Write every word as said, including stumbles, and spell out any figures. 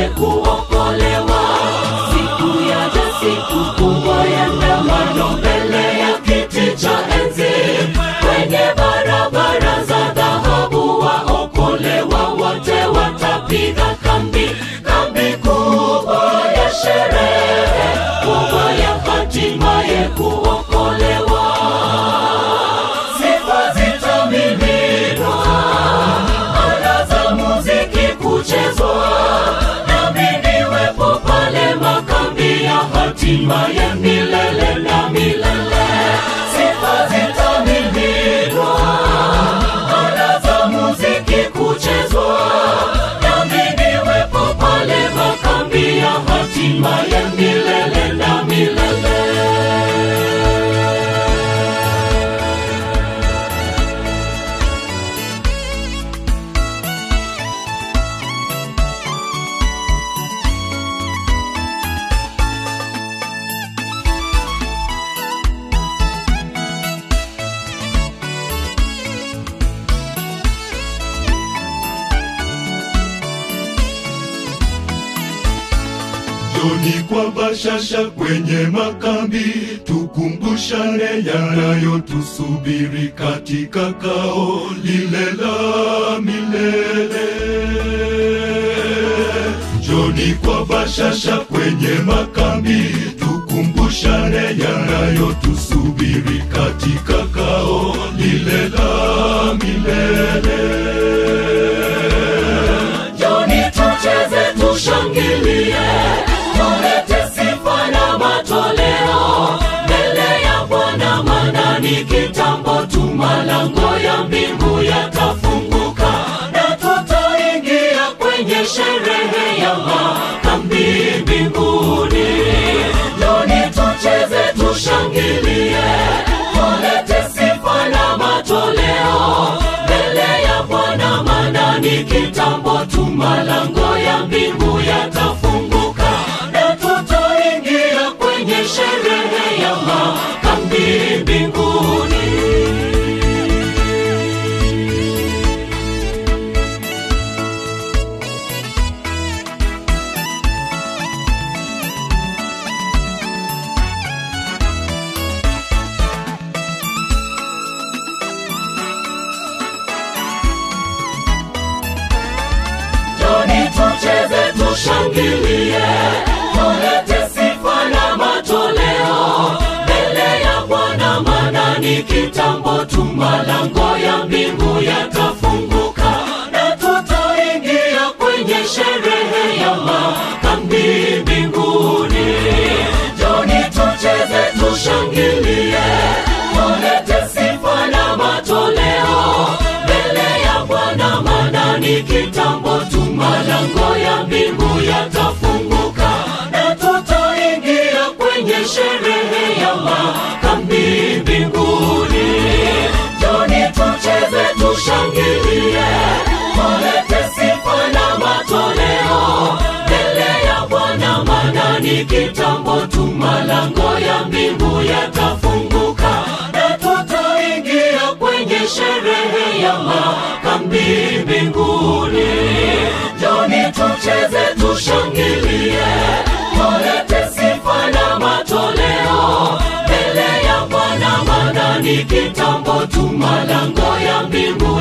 kuokolewa. Siku yaja, siku kubwa ya ndamano mbele ya kiti cha enzi. Kwenye barabara za dhahabu waokolewa wote watapiga kambi. Kambi kubwa ya sherehe, kubwa ya hatimaye kuokolewa. Sifa zitamiminwa, ala za muziki kuchezwa, nami niwepo pale makambi ya hatimaye milele na milele. Sifa zitamiminwa, ala za muziki kuchezwa, nami niwepo pale makambi ya hatimaye milele na milele. Njoni kwa bashasha kwenye makambi, tukumbushane yanayotusubiri katika kao lile la milele. Njoni kwa bashasha kwenye makambi, tukumbushane yanayotusubiri katika kao lile la milele. Njoni tucheze, tushangilie, tulete sifa na matoleo mbele ya Bwana, maana ni kitambo tu malango ya mbingu yatafunguka, na tutaingia kwenye sherehe ya makambi mbinguni. Njoni tucheze, tushangilie, tulete sifa na matoleo mbele ya Bwana, maana ni kitambo tu malango ya mbingu yatafunguka, na tutaingia kwenye sherehe ya makambi mbinguni. Njoni tucheze, tushangilie, tulete sifa na matoleo mbele ya Bwana, maana ni kitambo tu malango ya mbingu yatafunguka, na tutaingia kwenye sherehe ya makambi mbinguni. Njoni tucheze, tushangilie, tulete sifa na matoleo mbele ya Bwana, maana ni kitambo tu malango ya mbingu yatafunguka, na tutaingia kwenye sherehe ya makambi mbinguni. Njoni tucheze, tushangilie, tulete sifa na matoleo mbele ya Bwana, maana ni kitambo tu malango ya mbingu yatafunguka, na tutaingia kwenye sherehe ya makambi mbinguni. Njoni tucheze, tushangilie, tulete sifa na matoleo mbele ya Bwana, maana ni kitambo tu malango ya mbingu